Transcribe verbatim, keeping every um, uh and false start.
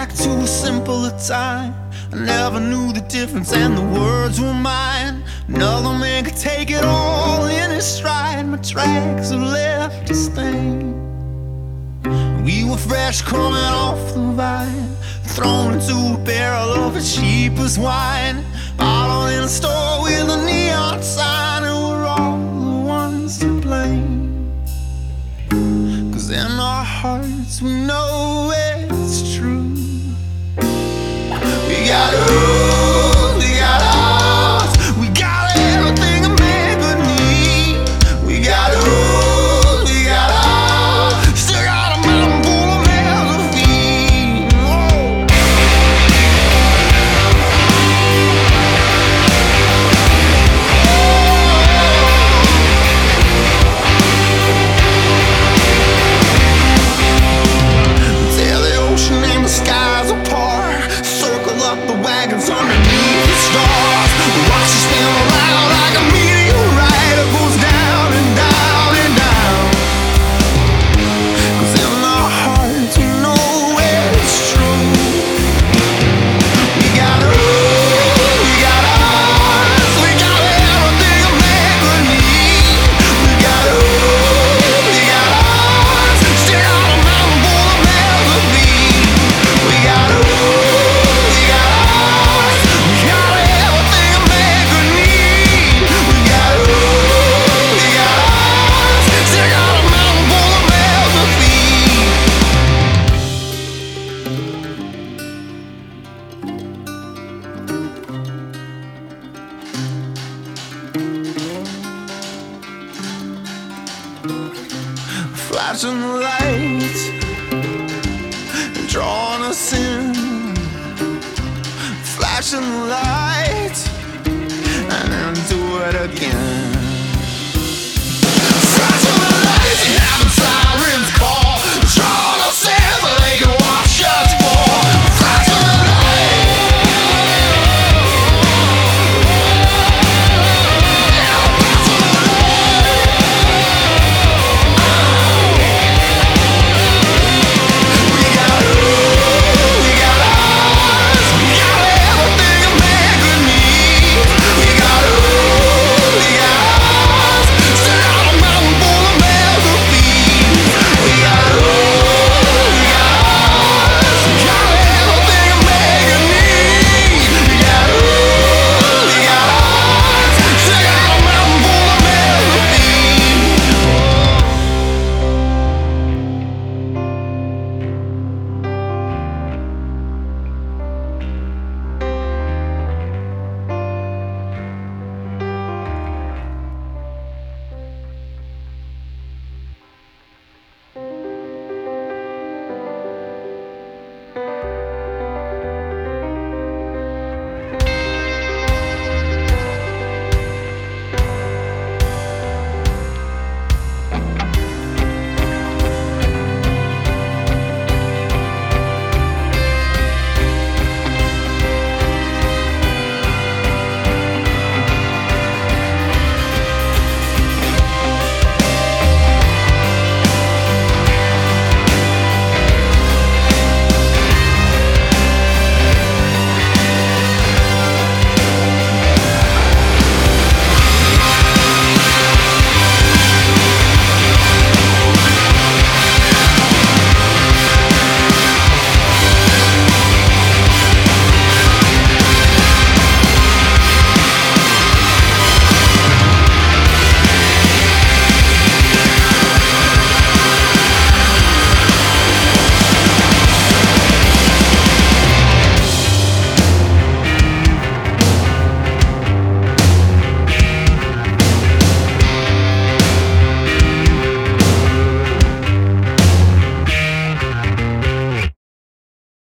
back to a simpler time. I never knew the difference and the words were mine. Another man could take it all in his stride. My tracks have left a stain. We were fresh coming off the vine, thrown into a barrel of a cheapest wine, bottled in a store with a neon sign, and we're all the ones to blame. Cause in our hearts we know it's true. We got ooh, we got us, we got everything a man could need. We got ooh, we got us, still got a mountain full of melody. Oh. Tear the ocean and the skies apart, circle up the wagons underneath the stars, watch it spin around like a meteorite. It goes down and down and down. Cause in our hearts we know it's true. We got ooh, we got us, we got everything a man could need. We got ooh, we got us, still got a mountain full of melody. We got ooh, we got us, we got everything a man could need. We got ooh, we got us, still got a mountain full of melody. Flashing the lights, drawing us in. Flashing the lights, and then do it again.